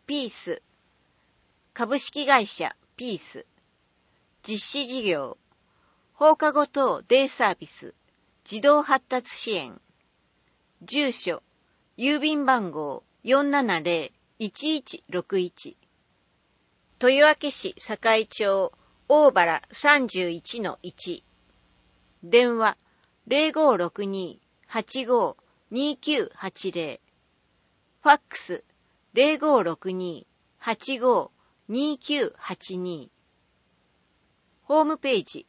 ピース株式会社ピース実施事業放課後等デイサービス児童発達支援住所郵便番号 470-1161 豊明市堺町大原 31-1 電話 0562-85-2980 ファックス 0562-85-2982 ホームページ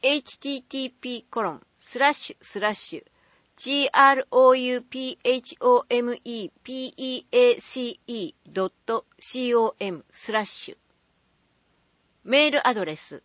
http://grouphomepace.com/ メールアドレス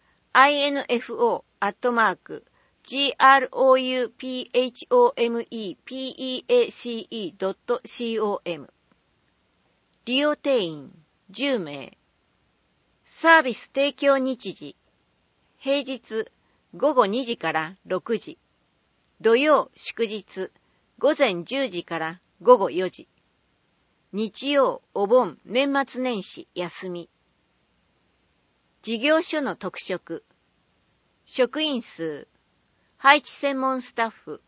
info@grouphomepace.com 利用定員10名サービス提供日時平日午後2時から6時土曜祝日午前10時から午後4時日曜お盆年末年始休み事業所の特色職員数配置専門スタッフ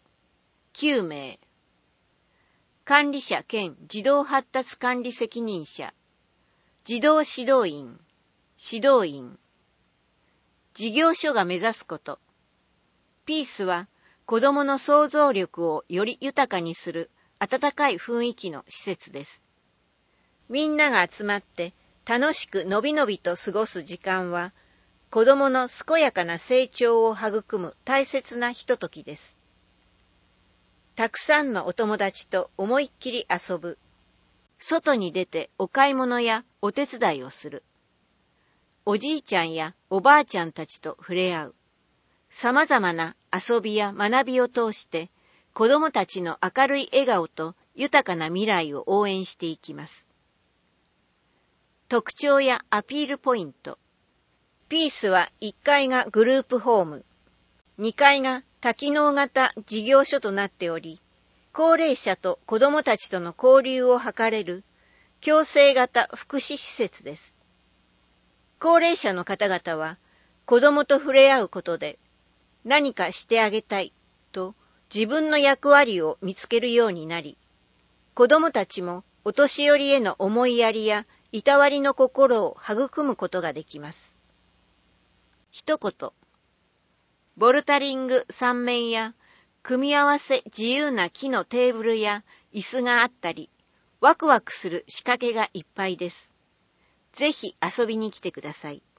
9名管理者兼児童発達管理責任者児童指導員指導員事業所が目指すことピースは子どもの想像力をより豊かにする温かい雰囲気の施設です。みんなが集まって楽しくのびのびと過ごす時間は子どもの健やかな成長を育む大切なひとときです。たくさんのお友達と思いっきり遊ぶ。外に出てお買い物やお手伝いをする。おじいちゃんやおばあちゃんたちと触れ合う。様々な遊びや学びを通して子どもたちの明るい笑顔と豊かな未来を応援していきます。特徴やアピールポイント。ピースは1階がグループホーム、2階が多機能型事業所となっており、高齢者と子どもたちとの交流を図れる共生型福祉施設です。高齢者の方々は子どもと触れ合うことで何かしてあげたいと自分の役割を見つけるようになり、子どもたちもお年寄りへの思いやりやいたわりの心を育むことができます。一言、ボルタリング3面や組み合わせ自由な木のテーブルや椅子があったり、ワクワクする仕掛けがいっぱいです。ぜひ遊びに来てください。